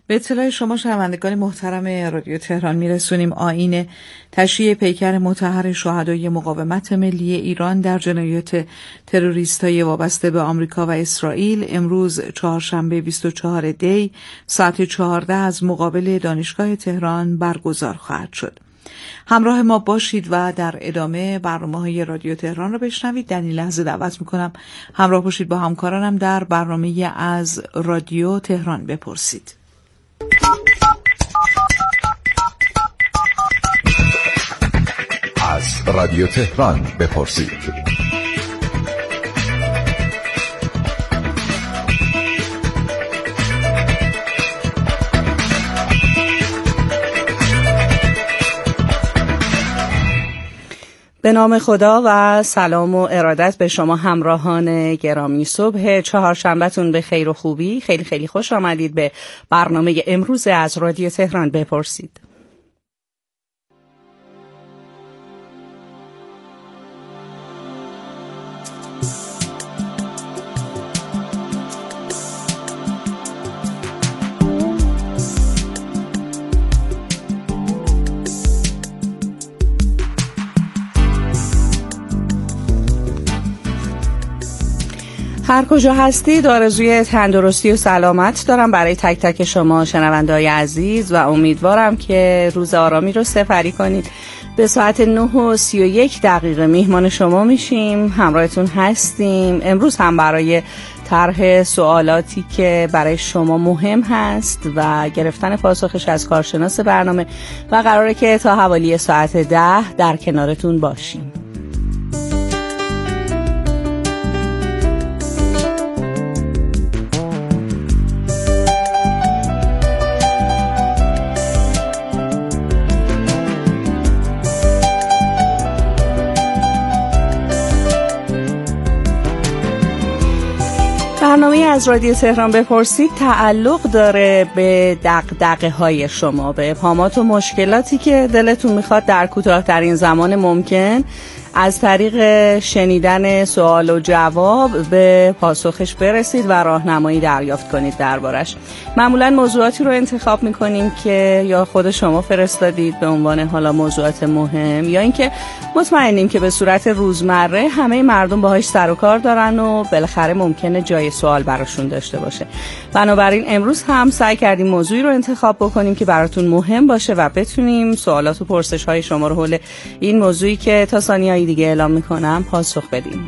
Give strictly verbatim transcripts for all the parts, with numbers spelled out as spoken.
به اطلاع شما شنوندگان محترم رادیو تهران میرسونیم آیین تشییع پیکر مطهر شهدای مقاومت ملی ایران در جنایات تروریست‌های وابسته به آمریکا و اسرائیل امروز چهارشنبه بیست و چهارم دی ساعت چهارده از مقابل دانشگاه تهران برگزار خواهد شد. همراه ما باشید و در ادامه برنامه‌های رادیو تهران رو بشنوید. در این لحظه دعوت می‌کنم همراه باشید با همکارانم در برنامه از رادیو تهران بپرسید. از رادیو تهران بپرسید. به نام خدا و سلام و ارادت به شما همراهان گرامی. صبح چهارشنبه‌تون به خیر و خوبی. خیلی خیلی خوش آمدید به برنامه امروز از رادیو تهران بپرسید. هر کجا هستید آرزوی تندرستی و سلامت دارم برای تک تک شما شنونده‌های عزیز و امیدوارم که روز آرامی رو سپری کنید. به ساعت نه و سی و یک دقیقه میهمان شما میشیم، همراهتون هستیم. امروز هم برای طرح سوالاتی که برای شما مهم هست و گرفتن پاسخش از کارشناس برنامه و قراره که تا حوالی ساعت ده در کنارتون باشیم. برنامه از رادیو تهران بپرسید تعلق داره به دغدغه های شما، به ابهامات و مشکلاتی که دلتون میخواد در کوتاه‌ترین زمان ممکن از طریق شنیدن سوال و جواب به پاسخش برسید و راهنمایی دریافت کنید دربارش. معمولا موضوعاتی رو انتخاب میکنیم که یا خود شما فرستادید به عنوان حالا موضوعات مهم یا اینکه مطمئنیم که به صورت روزمره همه مردم باهاش سر و کار دارن و بالاخره ممکنه جای سوال براشون داشته باشه. بنابراین امروز هم سعی کردیم موضوعی رو انتخاب بکنیم که براتون مهم باشه و بتونیم سوالات و پرسش های شما رو حول این موضوعی که تا ثانیه‌ای دیگه اعلام میکنم پاسخ بدیم.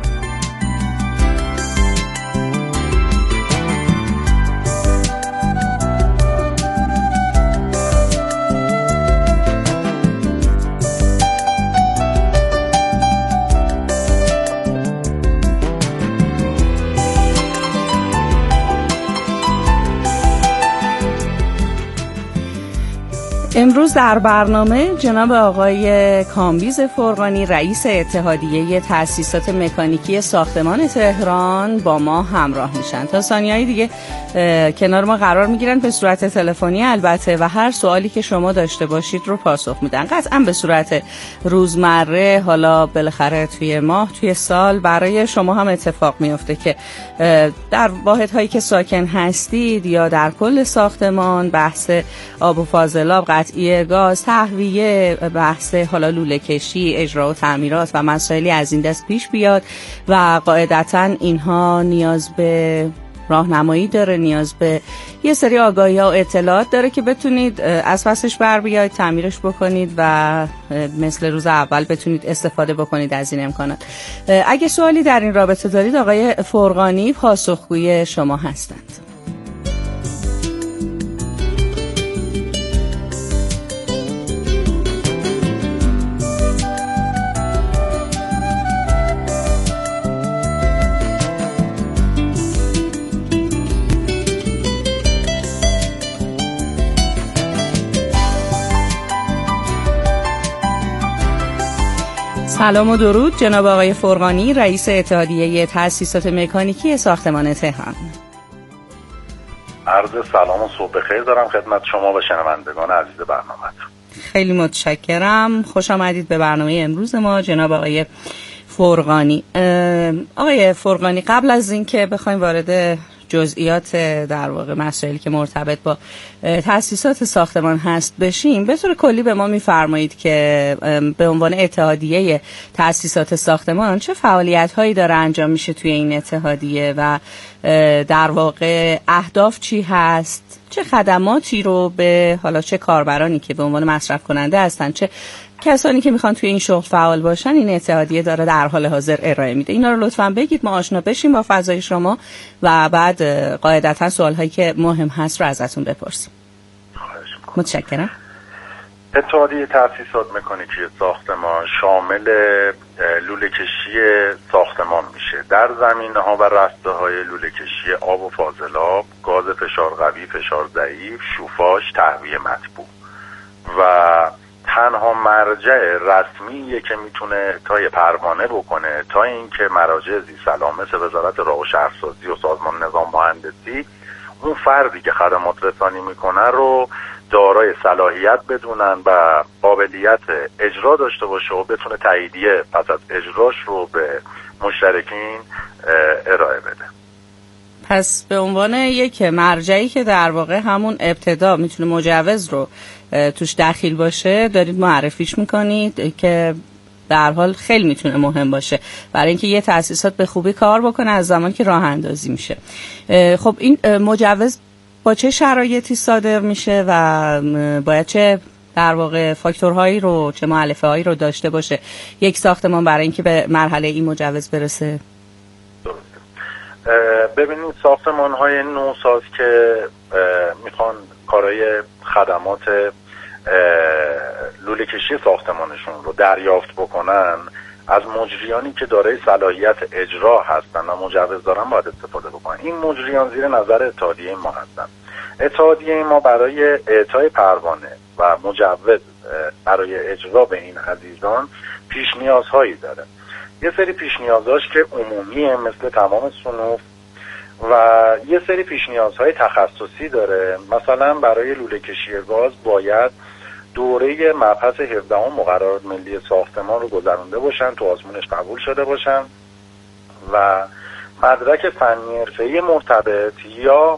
امروز در برنامه جناب آقای کامبیز فرغانی رئیس اتحادیه تأسیسات مکانیکی ساختمان تهران با ما همراه میشن. تا ثانیه‌ای دیگه کنار ما قرار میگیرن به صورت تلفنی البته و هر سوالی که شما داشته باشید رو پاسخ میدن. قطعا به صورت روزمره، حالا بالاخره توی ماه توی سال برای شما هم اتفاق میفته که در واحدهایی که ساکن هستید یا در کل ساختمان بحث آب و فاضلاب، قطعی گاز، تهویه، بحث حالا لوله کشی، اجرا و تعمیرات و مسائلی از این دست پیش بیاد و قاعدتاً اینها نیاز به راهنمایی داره، نیاز به یه سری آگاهی‌ها و اطلاعات داره که بتونید از پسش بر بیاید، تعمیرش بکنید و مثل روز اول بتونید استفاده بکنید از این امکانات. اگه سوالی در این رابطه دارید آقای فرغانی پاسخگوی شما هستند. سلام و درود جناب آقای فرغانی رئیس اتحادیه تأسیسات مکانیکی ساختمان تهران. عرض سلام و صبح بخیر دارم خدمت شما و شنوندگان عزیز برنامه‌تون. خیلی متشکرم. خوش آمدید به برنامه امروز ما جناب آقای فرغانی. آقای فرغانی قبل از اینکه بخوایم وارد جزئیات در واقع مسائلی که مرتبط با تأسیسات ساختمان هست بشیم، به طور کلی به ما میفرمایید که به عنوان اتحادیه تأسیسات ساختمان چه فعالیت‌هایی داره انجام میشه توی این اتحادیه و در واقع اهداف چی هست، چه خدماتی رو به حالا چه کاربرانی که به عنوان مصرف کننده هستن، چه کسانی که میخوان توی این شغل فعال باشن، این اتحادیه داره در حال حاضر ارائه میده. اینا رو لطفاً بگید ما آشنا بشیم با فضای شما و بعد قاعدتاً سوالهایی که مهم هست رو ازتون بپرسیم. متشکرم. اتحادیه تأسیسات مکانیکی ساختمان شامل لوله کشی ساختمان میشه. در زمینه ها و رسته های لوله کشی آب و فاضلاب، گاز فشار قوی، فشار ضعیف، شوفاژ، تهویه مطبوع و تنها مرجع رسمیه که میتونه تای پروانه بکنه تا اینکه مراجع زیرسلامت مثل وزارت راه و شهرسازی و سازمان نظام مهندسی اون فردی که خدمات رسانی میکنه رو دارای صلاحیت بدونن و قابلیت اجرا داشته باشه و بتونه تاییدیه پس از اجراش رو به مشترکین ارائه بده. پس به عنوان یک مرجعی که در واقع همون ابتدا میتونه مجوز رو توش دخیل باشه دارید معرفیش میکنید که در حال خیلی میتونه مهم باشه برای اینکه یه تأسیسات به خوبی کار بکنه از زمانی که راه اندازی میشه. خب این مجوز با چه شرایطی صادر میشه و باید چه در واقع فاکتورهایی رو، چه مؤلفه هایی رو داشته باشه یک ساختمان برای اینکه به مرحله این مجوز برسه؟ ببینید ساختمان های نوساز که میخوان کارهای خدمات لوله کشی ساختمانشون رو دریافت بکنن از مجریانی که دارای صلاحیت اجرا هستن و مجوز دارن باید استفاده بکنن. این مجریان زیر نظر اتحادیه ما هستن. اتحادیه ما برای اعطای پروانه و مجوز برای اجرا به این عزیزان پیش نیازهایی داره. یه سری پیش نیازهاش که عمومیه مثل تمام صنوف و یه سری پیش نیازهای تخصصی داره. مثلا برای لوله کشی گاز باید دوره مبحث هفدهم مقررات ملی ساختمان رو گذرونده باشن، تو آزمونش قبول شده باشن و مدرک فنی حرفه‌ای مرتبط یا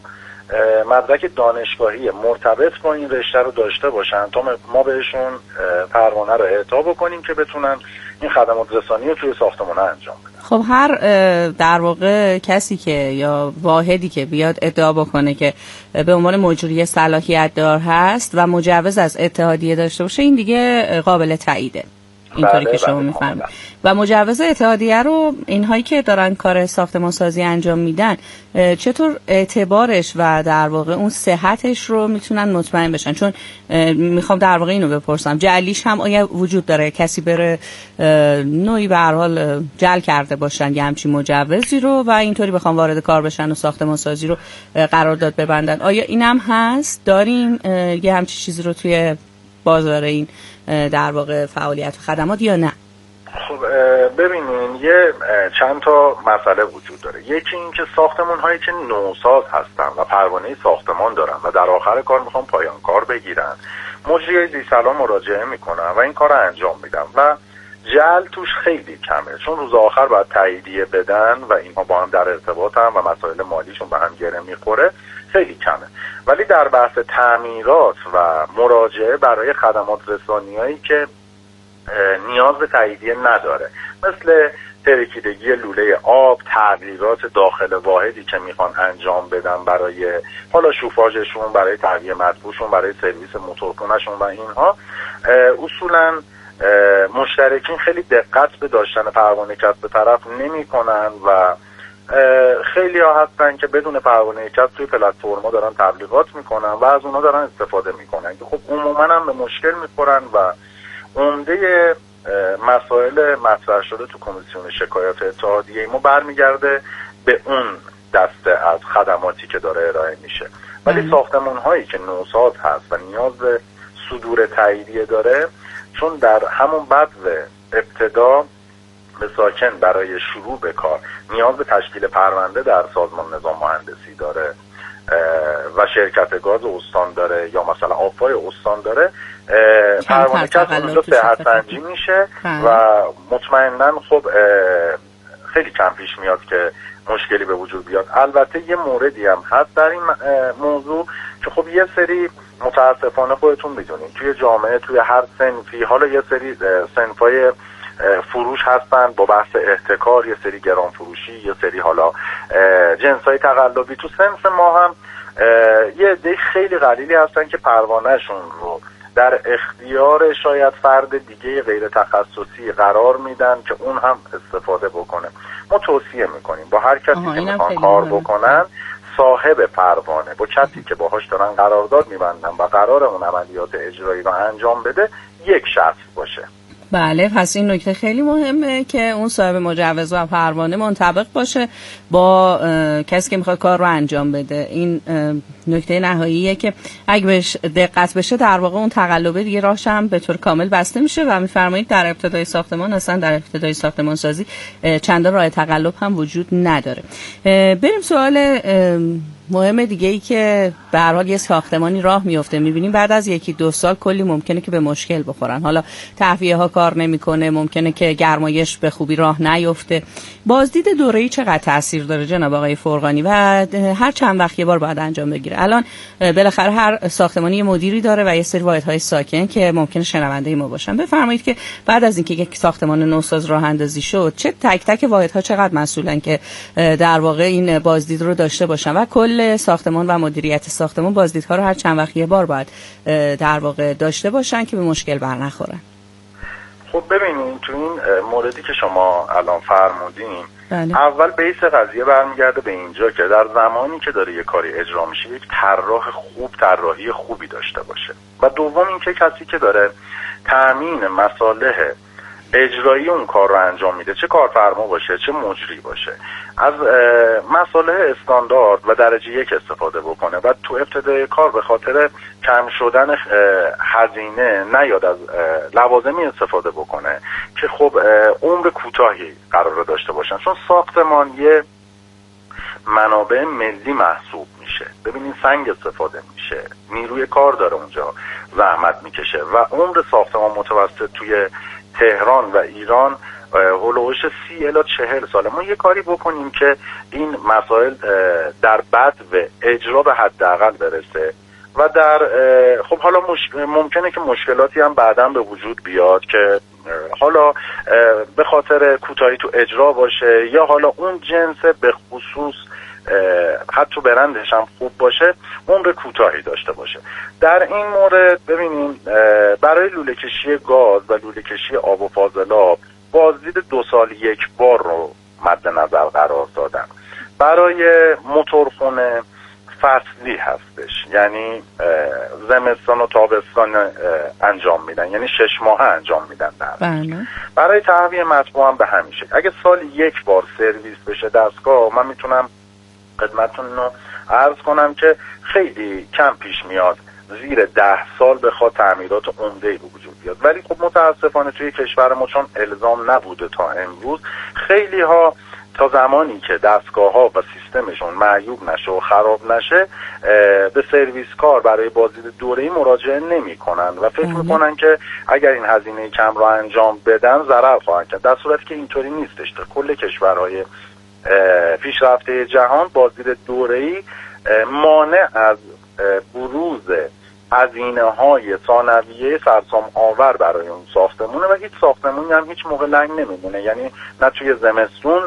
مدرک دانشگاهی مرتبط با این رشته رو داشته باشن تا ما بهشون پروانه رو اعطا بکنیم که بتونن این خدمات رسانی رو توی ساختمان انجام بدن. خب هر در واقع کسی که یا واحدی که بیاد ادعا بکنه که به عنوان مجری صلاحیت دار هست و مجوز از اتحادیه داشته باشه این دیگه قابل تاییده. اینطوری که شما میفهمید. و مجوز اتحادیه رو اینهایی که دارن کار ساختمان سازی انجام میدن چطور اعتبارش و در واقع اون صحتش رو میتونن مطمئن بشن؟ چون میخوام در واقع اینو بپرسم جعلیش هم آیا وجود داره؟ کسی بره نوعی به هر حال جعل کرده باشن یه همچین مجوزی رو و اینطوری بخوام وارد کار بشن و ساختمان سازی رو قرارداد ببندن، آیا اینم هست؟ داریم یه همچین چیزی رو توی بازار این در واقع فعالیت و خدمات یا نه؟ خب ببینین یه چند تا مسئله وجود داره. یکی این که ساختمان هایی که نوساز هستن و پروانه ساختمان دارن و در آخر کار میخوان پایان کار بگیرن مجری زیرسلام مراجعه میکنن و این کار رو انجام میدن و جعل توش خیلی کمه چون روز آخر باید تاییدیه بدن و اینها با هم در ارتباط هم و مسائل مالیشون به هم گره میخوره، خیلی کمه. ولی در بحث تعمیرات و مراجعه برای خدمات رسانیایی که نیاز به تاییدیه نداره مثل ترکیدگی لوله آب، تغییرات داخل واحدی که میخوان انجام بدن برای حالا شوفاژشون، برای تهویه مطبوعشون، برای سرویس موتورخونه‌شون و اینها، اصولا مشترکین خیلی دقت به داشتن پروانه کسب طرف نمی‌کنن و خیلی ها هستن که بدون پروانه کسب توی پلتفرما دارن تبلیغات میکنن و از اونا دارن استفاده میکنن که خب عموما هم به مشکل میخورن و عمده مسائل مطرح شده تو کمیسیون شکایات اتحادیه ما برمیگرده به اون دسته از خدماتی که داره ارائه میشه. ولی ساختمان هایی که نوساز هست و نیاز به صدور تاییدیه داره چون در همون بدو ابتدا به ساکن برای شروع به کار نیاز به تشکیل پرونده در سازمان نظام مهندسی داره و شرکت گاز استان داره یا مثلا آفای استان داره، پرونده کسب اونجا صحت سنجی میشه و مطمئناً خب خیلی کم پیش میاد که مشکلی به وجود بیاد. البته یه موردی هم هست در این موضوع که خب یه سری متاسفانه خودتون میدونید توی جامعه توی هر صنفی، حالا یه سری صنفای فروش هستن با بحث احتکار، یه سری گران فروشی، یه سری حالا جنسای تقلبی. تو صنف ما هم یه عده خیلی قلیلی هستن که پروانهشون رو در اختیار شاید فرد دیگه غیر تخصصی قرار میدن که اون هم استفاده بکنه. ما توصیه میکنیم با هر کسی که میخوان کار بکنن صاحب پروانه با کسی که باهاش دارن قرارداد میبندن و قرار اون عملیات اجرایی رو انجام بده یک شخص باشه. بله، پس این نکته خیلی مهمه که اون صاحب مجوز و پروانه منطبق باشه با کسی که میخواد کار رو انجام بده. این نکته نهاییه که اگه بهش دقت بشه در واقع اون تقلبه دیگه راهش هم به طور کامل بسته میشه و میفرمایید در ابتدای ساختمان اصلا در ابتدای ساختمان سازی چندان راه تقلب هم وجود نداره. بریم سوال مهم دیگه ای که به هر حال یه ساختمانی راه میفته، میبینیم بعد از یکی دو سال کلی ممکنه که به مشکل بخورن. حالا تهویه ها کار نمیکنه، ممکنه که گرمایش به خوبی راه نیفته. بازدید دوره‌ای چقدر تاثیر داره جناب آقای فرغانی و هر چند وقت یه بار باید انجام بگیره؟ الان بالاخره هر ساختمانی مدیری داره و یه سری واحدهای ساکن که ممکنه شنونده ما باشن. بفرمایید که بعد از اینکه یک ساختمان نوساز راه اندازی شد چه تک تک واحدها چقدر مسئولن که در واقع این بازدید رو داشته باشن و کل ساختمان و مدیریت ساختمان بازدیدها رو هر چند وقت یه بار باید در واقع داشته باشن که به مشکل برنخورن؟ خب ببینید تو این موردی که شما الان فرمودین، بله. اول بیس قضیه برمیگرده به اینجا که در زمانی که داره یه کاری اجرا میشه یک طراح خوب طراحی خوبی داشته باشه و دوم اینکه کسی که داره تامین مصالح اجرایی اون کار رو انجام میده، چه کارفرما باشه چه مجری باشه، از مصالح استاندارد و درجه یک استفاده بکنه و تو ابتدای کار به خاطر کم شدن هزینه نیاد از لوازمی استفاده بکنه که خب عمر کوتاهی قرار داشته باشن، چون ساختمان یه منابع ملی محسوب میشه. ببینید سنگ استفاده میشه، نیروی کار داره اونجا زحمت میکشه و عمر ساختمان متوسط توی تهران و ایران هولوش سی الی چهل ساله. ما یه کاری بکنیم که این مسائل در بدو اجرا به حداقل برسه و در خب حالا مش... ممکنه که مشکلاتی هم بعداً به وجود بیاد که حالا به خاطر کوتاهی تو اجرا باشه یا حالا اون جنس به خصوص حتی برندش هم خوب باشه عمر کوتاهی داشته باشه. در این مورد ببینیم برای لوله کشی گاز و لوله کشی آب و فاضلاب بازدید دو سال یک بار رو مد نظر قرار دادن. برای موتورخونه فصلی هستش، یعنی زمستان و تابستان انجام میدن، یعنی شش ماه انجام میدن. بله. برای تهویه مطبوع هم به همین شکل. اگه سال یک بار سرویس بشه دستگاه، من میتونم خدمتتون رو عرض کنم که خیلی کم پیش میاد زیر ده سال بخواد تعمیرات عمده‌ای به وجود بیاد، ولی خب متاسفانه توی کشور ما چون الزام نبوده تا امروز، خیلی ها تا زمانی که دستگاه‌ها و سیستمشون معیوب نشه و خراب نشه به سرویس کار برای بازدید دوره‌ای مراجعه نمی‌کنن و فکر می‌کنن که اگر این هزینه کم رو انجام بدن ضرر خواهند کرد، در صورتی که اینطوری نیستش. در کل کشورهای پیشرفته جهان بازدید دوره‌ای مانع از بروز هزینه‌های ثانویه سرسام آور برای اون ساختمونه و هیچ ساختمونی هم هیچ موقع لنگ نمیمونه، یعنی نه توی زمستون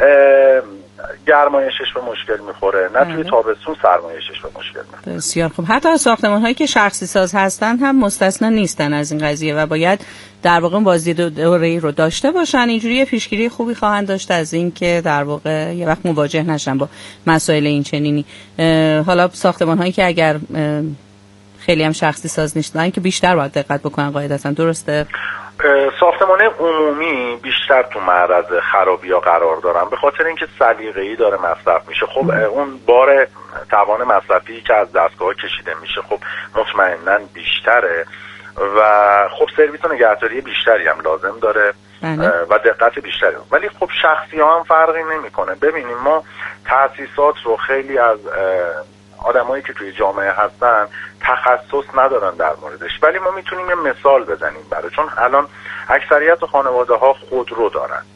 گرمایشش به مشکل میخوره نه توی تابستون سرمایشش به مشکل میخوره. بسیار خوب. حتی ساختمان هایی که شخصی ساز هستن هم مستثنا نیستن از این قضیه و باید در واقع بازدید دوره‌ای رو داشته باشن. اینجوری یه پیشگیری خوبی خواهند داشت از این که در واقع یه وقت مواجه نشن با مسائل این چنینی. حالا ساختمان هایی که اگر خیلی هم شخصی ساز نیستن که بیشتر باید دقت بکنن قاعدتا، درسته؟ ساختمان عمومی بیشتر تو معرض خرابی ها قرار دارن به خاطر اینکه سلیقه‌ای داره مصرف میشه. خب اون بار توان مصرفی که از دستگاه کشیده میشه خب مطمئناً بیشتره و خب سرویس و نگهداری بیشتری هم لازم داره و دقت بیشتری، ولی خب شخصی ها هم فرقی نمیکنه. ببینیم ما تأسیسات رو خیلی از آدمایی که توی جامعه هستن تخصص ندارن در موردش، ولی ما میتونیم یه مثال بزنیم برای، چون الان اکثریت خانواده ها خودرو دارن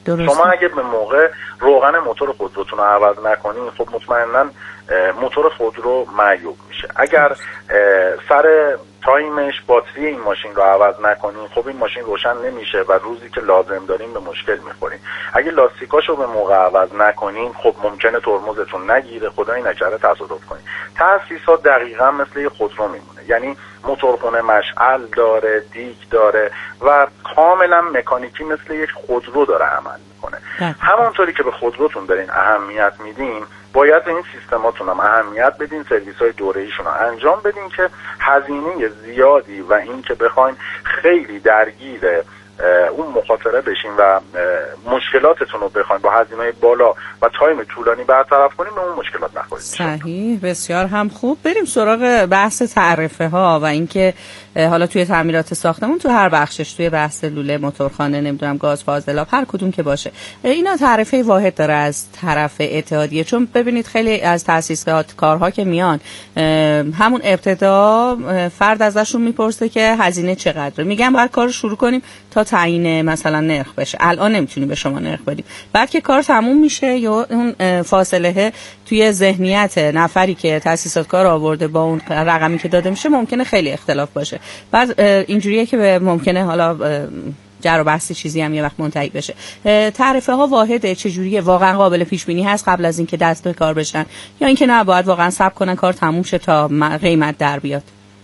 درسته. شما اگه به موقع روغن موتور خودروتون رو عوض نکنین خب مطمئناً موتور خودرو معیوب میشه. اگر سر تایمش باتری این ماشین رو عوض نکنین خب این ماشین روشن نمیشه و روزی که لازم دارین به مشکل میخورین. اگه لاستیکاشو به موقع عوض نکنین خب ممکنه ترمزتون نگیره، خدای نکرده تصادف کنین. تاسیسات دقیقاً مثل یه خودرو میمونه، یعنی موتورخونه مشعل داره، دیگ داره و کاملا مکانیکی مثل یک خودرو داره عمل میکنه. همونطوری که به خودروتون دارین اهمیت میدین باید به این سیستماتون هم اهمیت بدین، سرویس های دوره‌ایشون رو انجام بدین که هزینه زیادی و این که بخواین خیلی درگیر اون مخاطره بشین و مشکلاتتون رو بخواین با هزینه بالا و تایم طولانی برطرف کنین به اون مشکلات نخورید. صحیح، بسیار هم خوب. بریم سراغ بحث تعرفه ها و اینکه حالا توی تعمیرات ساختمون تو هر بخشش، توی بحث لوله، موتورخانه، نمیدونم گاز، فاضلاب، هر کدوم که باشه، اینا تعرفه واحد داره از طرف اتحادیه؟ چون ببینید خیلی از تأسیسات کارها که میان همون ابتدا فرد ازشون میپرسه که هزینه چقدره، میگن باید کار شروع کنیم تا تعیین مثلا نرخ بشه، الان نمیتونیم به شما نرخ بدیم. بعد که کار تموم میشه یا اون فاصله توی ذهنیت نفری که تأسیسات کار آورده با اون رقمی که داده میشه ممکنه خیلی اختلاف باشه. بعد اینجوریه که ممکنه حالا جر و بحث چیزی هم یه وقت منتهی بشه. تعرفه ها واحده؟ چجوریه؟ واقعا قابل پیش بینی هست قبل از اینکه دست به کار بشن یا اینکه نه باید واقعا صبر کنن کار تموم شه تا قیمت در بیاد؟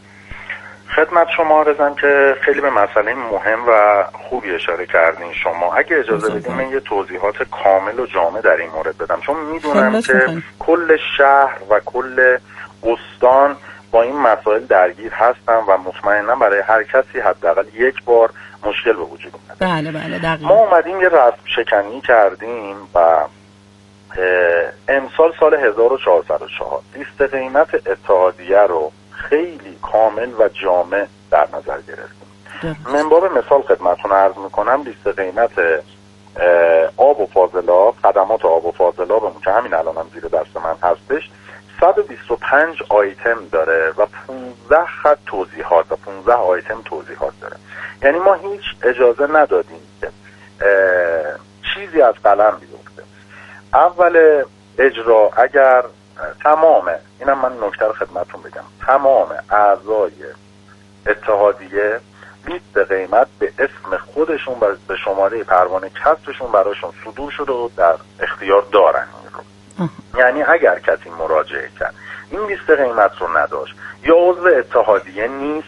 خدمت شما عرضم که خیلی به مسئله مهم و خوبی اشاره کردین شما. اگه اجازه بدین من یه توضیحات کامل و جامع در این مورد بدم، چون میدونم که میکنم. کل شهر و کل استان با این مسائل درگیر هستن و مطمئنا برای هر کسی حداقل یک بار مشکل به وجود اومده. بله بله دقیقاً. ما اومدیم یه رسم شکنی کردیم و امسال سال هزار و چهارصد و چهار لیست قیمت اتحادیه رو خیلی کامل و جامع در نظر گرفتیم. من باب مثال خدمتتون عرض میکنم لیست قیمت آب و فاضلاب، خدمات آب و فاضلابمون که همین الان هم زیر دست من هستش، صد و بیست و پنج آیتم داره و پانزده خط توضیحات و پانزده آیتم توضیحات داره. یعنی ما هیچ اجازه ندادیم که چیزی از قلم بیفته. اول اجرا اگر تمام، اینم من نکته رو خدمتتون بگم، تمام اعضای اتحادیه لیست قیمت به اسم خودشون و به شماره پروانه کسبشون براشون صدور شده و در اختیار دارن این رو. یعنی اگر کسی مراجعه کرد این لیست قیمت رو نداشت یا عضو اتحادیه نیست،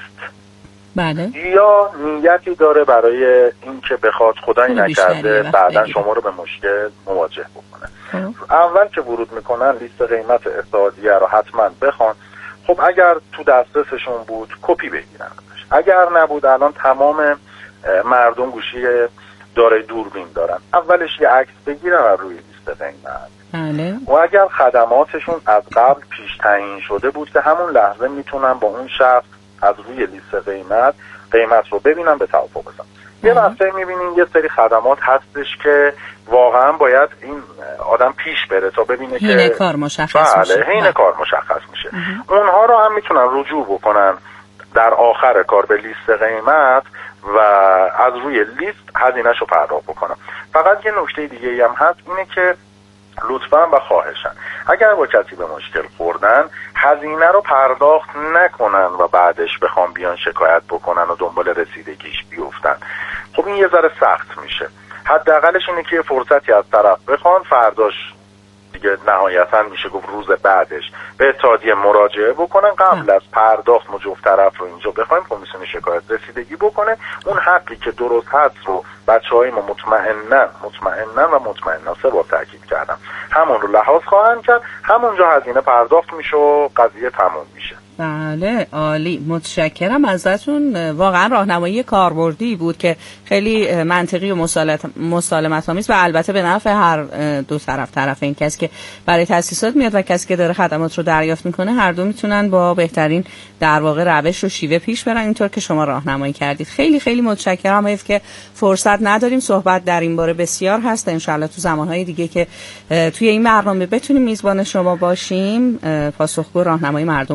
بله، یا نیتی داره برای اینکه بخواد خدای نکرده بعداً شما رو به مشکل مواجه بکنه، اول که ورود میکنن لیست قیمت اتحادیه رو حتما بخوان. خب اگر تو دسترسشون بود کپی بگیرن، اگر نبود الان تمام مردم گوشی دارای دوربین دارن، اولش یه عکس بگیرن از روی لیست قیمت. بله. و اگر خدماتشون از قبل پیش تعیین شده بود که همون لحظه میتونن با اون شخص از روی لیست قیمت قیمت رو ببینن، به توافق برسن. یه لحظه میبینین یه سری خدمات هستش که واقعا باید این آدم پیش بره تا ببینه که حین کار مشخص میشه. بله، حین کار مشخص میشه. اونها رو هم میتونن رجوع بکنن در آخر کار به لیست قیمت و از روی لیست هزینه‌ش رو پرداخت بکنن. فقط یه نکته دیگه هم هست، اینه که لطفاً و خواهشاً اگر با کسی به مشکل خوردن هزینه رو پرداخت نکنن و بعدش بخوام بیان شکایت بکنن و دنبال رسیدگیش بیفتن. خب این یه ذره سخت میشه. حداقلش اینه که یه فرصتی از طرف بخوان، فرداش دیگه نهایتاً میشه گفت روز بعدش به اتحادیه مراجعه بکنن، قبل از پرداخت ما جفت طرف رو اینجا بخوایم کمیسیون شکایت رسیدگی بکنه، اون حقی که درست هست رو بچهای ما مطمئنن مطمئنن و مطمئنن سه بار تاکید کردم همون رو لحاظ خواهند کرد، همونجا هزینه پرداخت میشه و قضیه تموم میشه. بله عالی، متشکرم ازتون. واقعا راهنمایی کاربردی بود که خیلی منطقی و مسالمت آمیز و البته به نفع هر دو طرف، طرف این کسی که برای تأسیسات میاد و کسی که داره خدمات رو دریافت میکنه، هر دو میتونن با بهترین در واقع روش و شیوه پیش برن اینطور که شما راهنمایی کردید. خیلی خیلی متشکرم. حیف که فرصت نداریم، صحبت در این باره بسیار هست، ان شاء الله تو زمانهای دیگه که توی این برنامه بتونیم میزبان شما باشیم پاسخگو راهنمایی مردم خواهیم بود.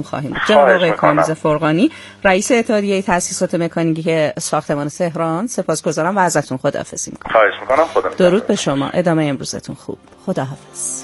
جناب آقای کامبیز فرغانی، رئیس اتحادیه تأسیسات مکانیکی ساختمان تهران، سپاسگزارم و ازتون خداحافظی میکنم. خواهش میکنم. خدا درود به شما. ادامه امروزتون خوب. خداحافظ.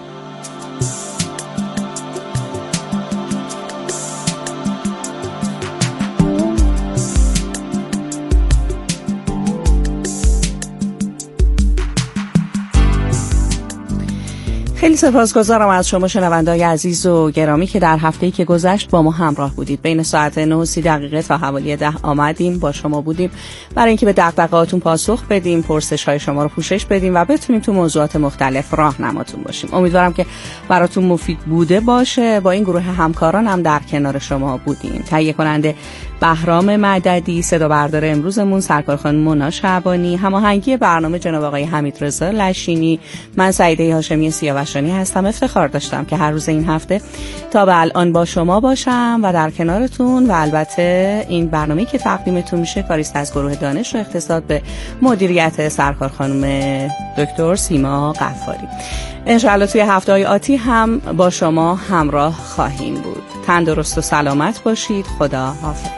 خیلی سپاسگزارم از شما شنونده‌های عزیز و گرامی که در هفته‌ای که گذشت با ما همراه بودید. بین ساعت نه و سی دقیقه تا حوالی ده آمدیم، با شما بودیم برای اینکه به دغدغه‌هاتون پاسخ بدیم، پرسش‌های شما رو پوشش بدیم و بتونیم تو موضوعات مختلف راهنماتون باشیم. امیدوارم که براتون مفید بوده باشه. با این گروه همکاران هم در کنار شما بودیم. تهیه کننده بهرام مددی، صدا بردار امروزمون سرکار خانم مونا شعبانی، هماهنگی برنامه جناب آقای حمیدرضا لشینی، من سعیده هاشمی سیاوشانی هستم. افتخار داشتم که هر روز این هفته تا به الان با شما باشم و در کنارتون، و البته این برنامه‌ای که تقدیمتون میشه کاریست از گروه دانش و اقتصاد به مدیریت سرکار خانم دکتر سیما غفاری. انشاءالله توی هفته‌های آتی هم با شما همراه خواهیم بود. تندرست و سلامت باشید. خدا حافظ.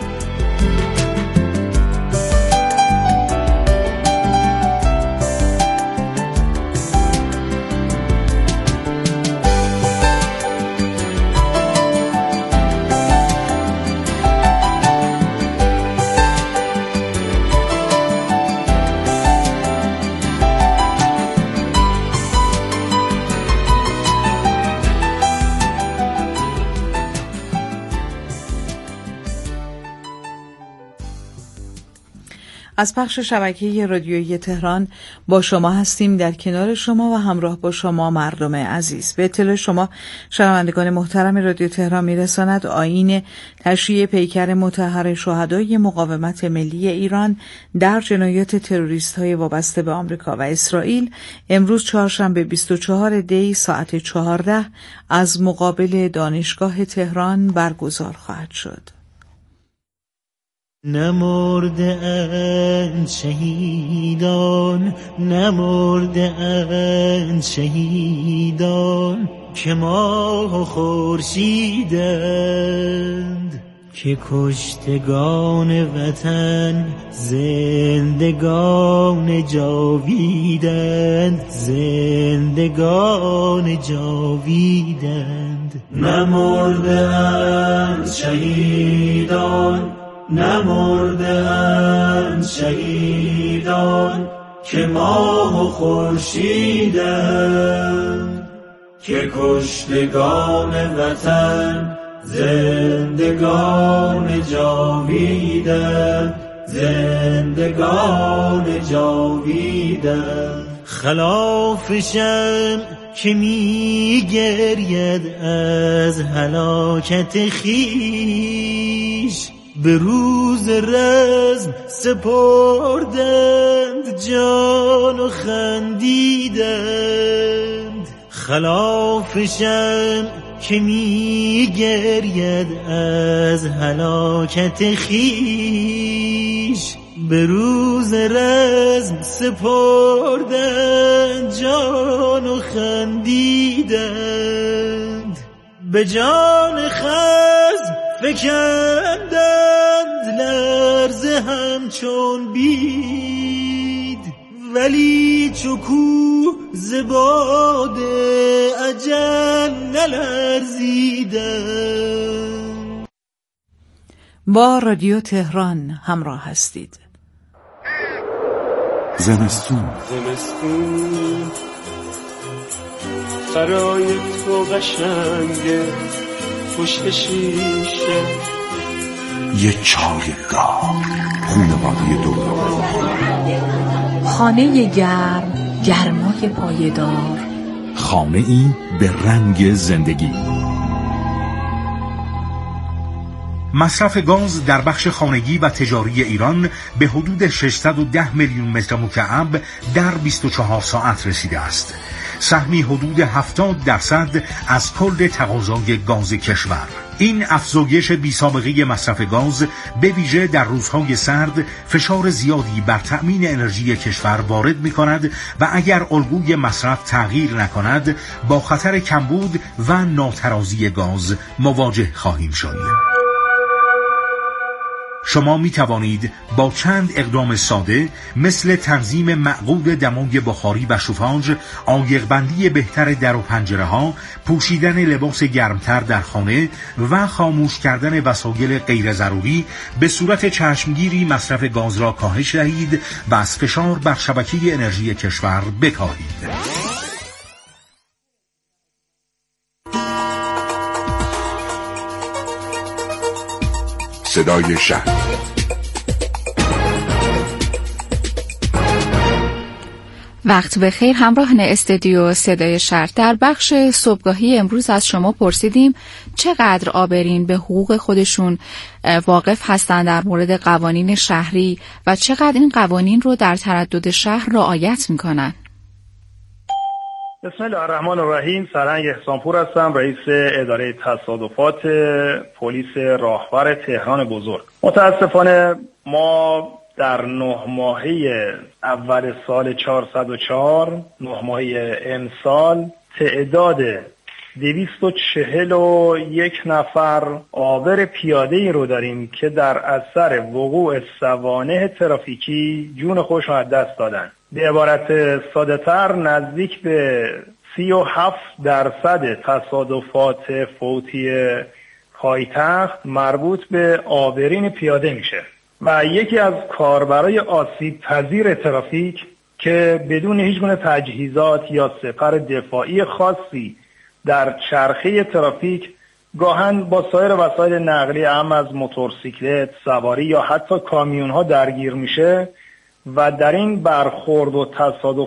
از پخش شبکه رادیویی تهران با شما هستیم، در کنار شما و همراه با شما مردم عزیز. به اطلاع شما شنوندگان محترم رادیو تهران میرساند آیین تشییع پیکر مطهر شهدای مقاومت ملی ایران در جنایات تروریست‌های وابسته به آمریکا و اسرائیل امروز چهارشنبه بیست و چهارم دی ساعت چهارده از مقابل دانشگاه تهران برگزار خواهد شد. نمرده اند شهیدان، نمرده اند شهیدان که ماه خورشیدند، که کشتگان وطن زندگان جاویدند، زندگان جاویدند. نمرده اند شهیدان، نمرده اند شهیدان که ماه و خورشیدند، که کشتگان وطن زندگان جاویدند، زندگان جاویدند. خلاف شمع که می گرید از هلاکت خویش، به روز رزم سپردند جان و خندیدند. خلاف شمع که می گرید از هلاکت خویش، به روز رزم سپردند جان و خندیدند. به جان خصم فکندند لرزه همچون بید، ولی چو کوه ز باد اجل نلرزیدند. با رادیو تهران همراه هستید. زمستون زمستون برای تو قشنگه، پشت شیشه یه چای گرم، خونواده دور، خانه گرم، گرمای پایدار، خانه ای به رنگ زندگی. مصرف گاز در بخش خانگی و تجاری ایران به حدود ششصد و ده میلیون متر مکعب در بیست و چهار ساعت رسیده است. سهمی حدود هفتاد درصد از کل تقاضای گاز کشور. این افزایش بی‌سابقه مصرف گاز به ویژه در روزهای سرد فشار زیادی بر تأمین انرژی کشور وارد می‌کند و اگر الگوی مصرف تغییر نکند با خطر کمبود و ناترازی گاز مواجه خواهیم شد. شما می توانید با چند اقدام ساده مثل تنظیم معقول دمای بخاری و شوفاژ، عایق‌بندی بهتر در و پنجره ها، پوشیدن لباس گرمتر در خانه و خاموش کردن وسایل غیر ضروری به صورت چشمگیری مصرف گاز را کاهش دهید و از فشار بر شبکه انرژی کشور بکاهید. صدای شهر. وقت بخیر همراهان استودیو صدای شهر. در بخش صبحگاهی امروز از شما پرسیدیم چقدر آبرین به حقوق خودشون واقف هستند در مورد قوانین شهری و چقدر این قوانین رو در تردد شهر رعایت میکنن. بسم الله الرحمن الرحیم. سرهنگ احسانپور هستم، رئیس اداره تصادفات پلیس راهور تهران بزرگ. متاسفانه ما در نه ماهه اول سال چهارصد و چهار، نه ماهه امسال، تعداد دویست و چهل و یک نفر عابر پیاده‌ای رو داریم که در اثر وقوع سوانح ترافیکی جون خودش رو از دست دادن. به عبارت ساده تر نزدیک به سی و هفت درصد تصادفات فوتی پایتخت مربوط به عابرین پیاده میشه و یکی از کاربرای آسیب پذیر ترافیک که بدون هیچ گونه تجهیزات یا سپر دفاعی خاصی در چرخه ترافیک گاهن با سایر وسایل نقلیه هم از موتورسیکلت، سواری یا حتی کامیون ها درگیر میشه و در این برخورد و تصادف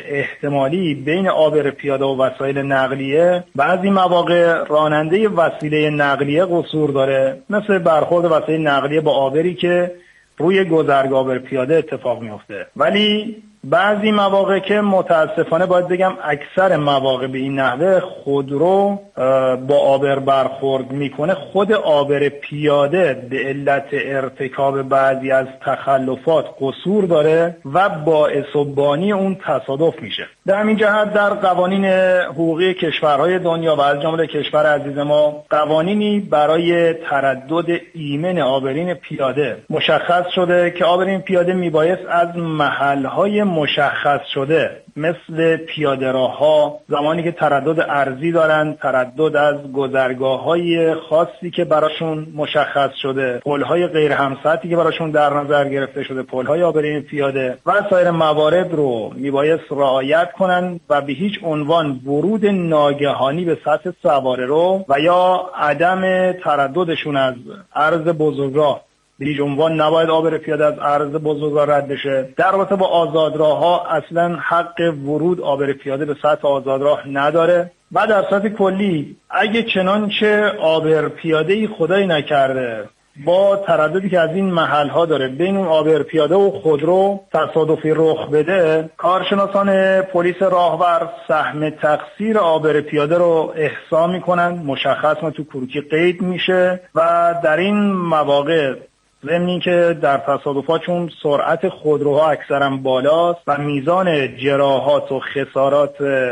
احتمالی بین عابر پیاده و وسایل نقلیه بعضی مواقع راننده وسیله نقلیه قصور داره، مثل برخورد وسایل نقلیه با عابری که روی گذرگاه عابر پیاده اتفاق میفته. ولی بعضی مواقع که متاسفانه باید بگم اکثر مواقع به این نحوه خودرو با عابر برخورد میکنه، خود عابر پیاده به علت ارتکاب بعضی از تخلفات قصور داره و باعث و بانی اون تصادف میشه. در همین جهت در قوانین حقوقی کشورهای دنیا و از جمله کشور عزیز ما قوانینی برای تردد ایمن عابرین پیاده مشخص شده که عابرین پیاده میبایست از محلهای مشخص شده مثل پیاده راه ها زمانی که تردد ارضی دارن، تردد از گذرگاه های خاصی که براشون مشخص شده، پل های غیر همسطحی که براشون در نظر گرفته شده، پل های عابرین پیاده و سایر موارد رو میبایست رعایت کنن و به هیچ عنوان ورود ناگهانی به سطح سواره رو و یا عدم ترددشون از عرض بزرگراه به هیچ عنوان نباید عابر پیاده از عرض بزرگراه رد بشه. در رابطه با آزادراه ها اصلا حق ورود عابر پیاده به سطح آزادراه نداره و در سطح کلی اگه چنانچه عابر پیاده‌ای خدایی نکرده با ترددی که از این محل ها داره بین اون عابر پیاده و خودرو تصادفی رخ بده، کارشناسان پلیس راهور سهم تقصیر عابر پیاده رو احصا میکنن، مشخص ما تو کروکی قید میشه و در این مواقع ضمن این که در تصادفات چون سرعت خودروها اکثرا بالاست و میزان جراحات و خسارات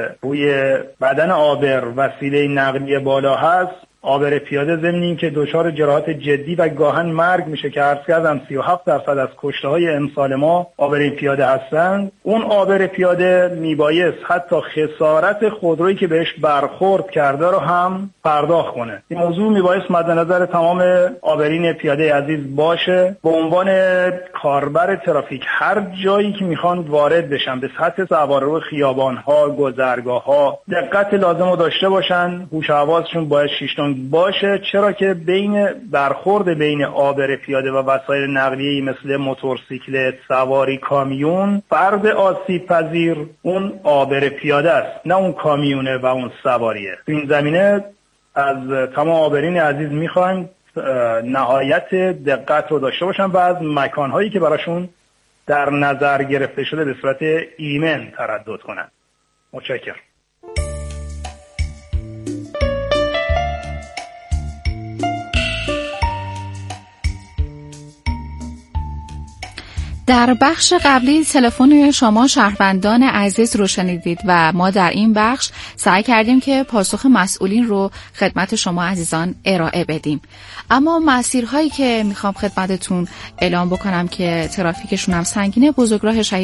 روی بدن عابر وسیله نقلیه بالا هست، عابر پیاده ضمن این که دچار جراحات جدی و گاهن مرگ میشه که عرض کردم سی و هفت درصد از کشته های امسال ما عابر پیاده هستند. اون عابر پیاده میبایست حتی خسارت خودرویی که بهش برخورد کرده رو هم پرداخت کنه. این موضوع میبایست مد نظر تمام عابرین پیاده عزیز باشه. به عنوان کاربر ترافیک هر جایی که میخوان وارد بشن به سطح سواره‌رو، خیابان‌ها، گذرگاه‌ها دقت لازم رو داشته باشن، هوش و حواسشون باید شیشتون باشه، چرا که بین برخورد بین عابر پیاده و وسایل نقلیه‌ای مثل موتورسیکلت، سواری، کامیون، فرد آسیب پذیر اون عابر پیاده است نه اون کامیونه و اون سواریه. این زمینه از تمام عابرین عزیز میخوایم نهایت دقت رو داشته باشن و از مکانهایی که براشون در نظر گرفته شده به صورت ایمن تردد کنن. متشکرم. در بخش قبلی تلفن شما شهروندان عزیز رو شنیدید و ما در این بخش سعی کردیم که پاسخ مسئولین رو خدمت شما عزیزان ارائه بدیم. اما مسیرهایی که میخوام خدمتتون اعلام بکنم که ترافیکشون هم سنگینه، بزرگراه شهید